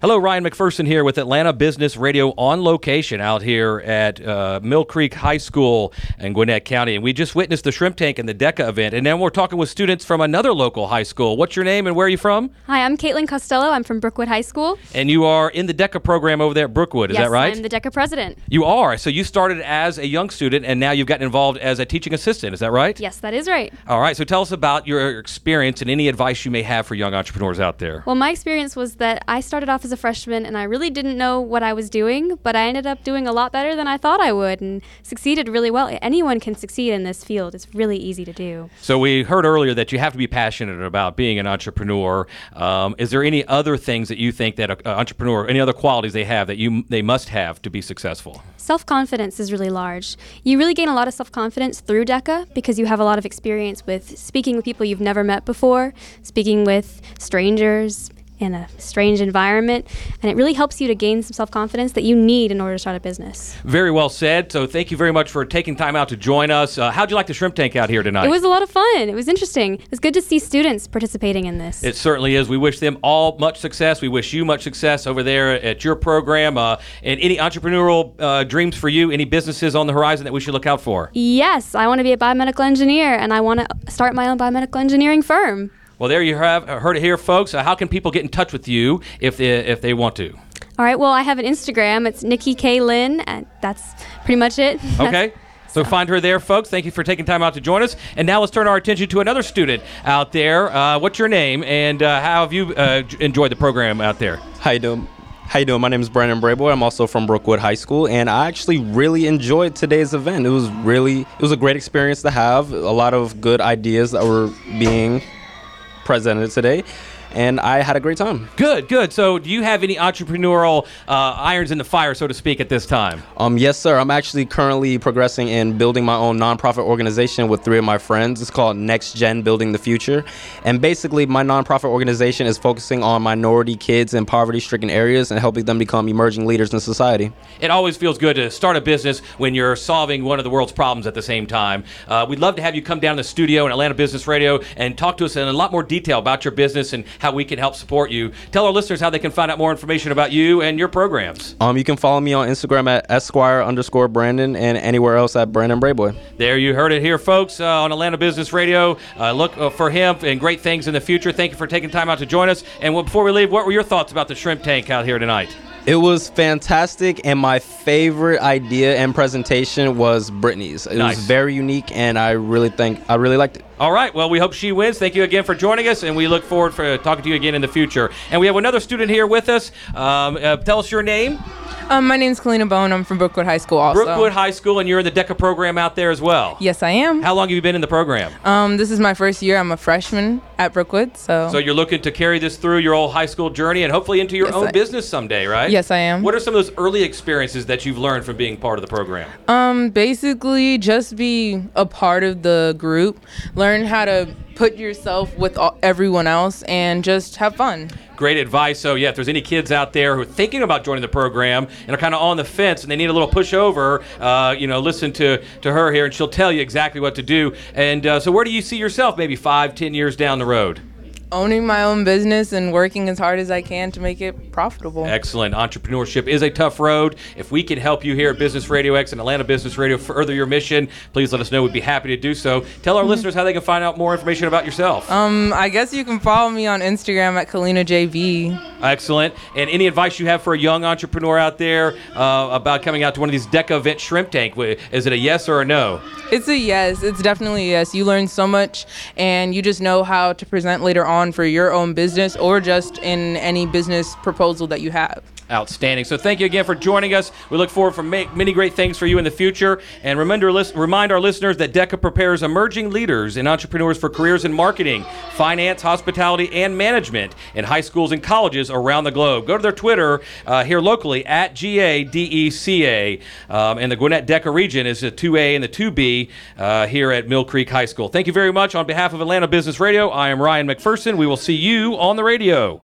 Hello, Ryan McPherson here with Atlanta Business Radio on location out here at Mill Creek High School in Gwinnett County. And we just witnessed the Shrimp Tank and the DECA event. And now we're talking with students from another local high school. What's your name and where are you from? Hi, I'm Caitlin Costello. I'm from Brookwood High School. And you are in the DECA program over there at Brookwood, is that right? Yes, I'm the DECA president. You are. So you started as a young student and now you've gotten involved as a teaching assistant, is that right? Yes, that is right. All right. So tell us about your experience and any advice you may have for young entrepreneurs out there. Well, my experience was that I started off as a freshman and I really didn't know what I was doing, but I ended up doing a lot better than I thought I would and succeeded really well. Anyone can succeed in this field. It's really easy to do. So we heard earlier that you have to be passionate about being an entrepreneur. Is there any other things that you think that an entrepreneur, any other qualities they have that they must have to be successful? Self-confidence is really large. You really gain a lot of self-confidence through DECA because you have a lot of experience with speaking with people you've never met before, speaking with strangers, in a strange environment, and it really helps you to gain some self-confidence that you need in order to start a business. Very well said. So thank you very much for taking time out to join us. How'd you like the Shrimp Tank out here tonight? It was a lot of fun. It was interesting. It's good to see students participating in this. It certainly is. We wish them all much success. We wish you much success over there at your program. And any entrepreneurial dreams for you? Any businesses on the horizon that we should look out for? Yes, I want to be a biomedical engineer, and I want to start my own biomedical engineering firm. Well, there you have heard it here, folks. How can people get in touch with you if they want to? All right. Well, I have an Instagram. It's Nikki K. Lynn, and that's pretty much it. Okay. So find her there, folks. Thank you for taking time out to join us. And now let's turn our attention to another student out there. What's your name, and how have you enjoyed the program out there? How you doing? My name is Brandon Brayboy. I'm also from Brookwood High School, and I actually really enjoyed today's event. It was a great experience to have. A lot of good ideas that were being presented today, and I had a great time. Good. So do you have any entrepreneurial irons in the fire, so to speak, at this time? Yes, sir. I'm actually currently progressing in building my own nonprofit organization with 3 of my friends. It's called Next Gen Building the Future. And basically, my nonprofit organization is focusing on minority kids in poverty-stricken areas and helping them become emerging leaders in society. It always feels good to start a business when you're solving one of the world's problems at the same time. We'd love to have you come down to the studio in Atlanta Business Radio and talk to us in a lot more detail about your business and how we can help support you. Tell our listeners how they can find out more information about you and your programs. You can follow me on Instagram at Esquire_Brandon and anywhere else at Brandon Brayboy. There you heard it here, folks, on Atlanta Business Radio. Look for him and great things in the future. Thank you for taking time out to join us. And before we leave, what were your thoughts about the Shrimp Tank out here tonight? It was fantastic, and my favorite idea and presentation was Brittany's. It was very unique, and I really liked it. All right. Well, we hope she wins. Thank you again for joining us, and we look forward for talking to you again in the future. And we have another student here with us. Tell us your name. My name's Kalina Bone. I'm from Brookwood High School also. Brookwood High School, and you're in the DECA program out there as well. Yes, I am. How long have you been in the program? This is my first year. I'm a freshman at Brookwood. So you're looking to carry this through your old high school journey and hopefully into your own business someday, right? Yes, I am. What are some of those early experiences that you've learned from being part of the program? Basically, just be a part of the group. Learn how to put yourself with everyone else and just have fun. Great advice. So, yeah, if there's any kids out there who are thinking about joining the program and are kind of on the fence and they need a little pushover, listen to her here, and she'll tell you exactly what to do. And so where do you see yourself maybe 5-10 years down the road? Owning my own business and working as hard as I can to make it profitable. Excellent. Entrepreneurship is a tough road. If we can help you here at Business Radio X and Atlanta Business Radio further your mission, please let us know. We'd be happy to do so. Tell our listeners how they can find out more information about yourself. I guess you can follow me on Instagram at KalinaJB. Excellent. And any advice you have for a young entrepreneur out there about coming out to one of these DECA event Shrimp Tank? Is it a yes or a no? It's a yes. It's definitely a yes. You learn so much, and you just know how to present later on for your own business or just in any business proposal that you have. Outstanding. So thank you again for joining us. We look forward to many great things for you in the future. And remind our listeners that DECA prepares emerging leaders and entrepreneurs for careers in marketing, finance, hospitality, and management in high schools and colleges around the globe. Go to their Twitter here locally at GADECA. And the Gwinnett DECA region is the 2A and the 2B here at Mill Creek High School. Thank you very much. On behalf of Atlanta Business Radio, I am Ryan McPherson. We will see you on the radio.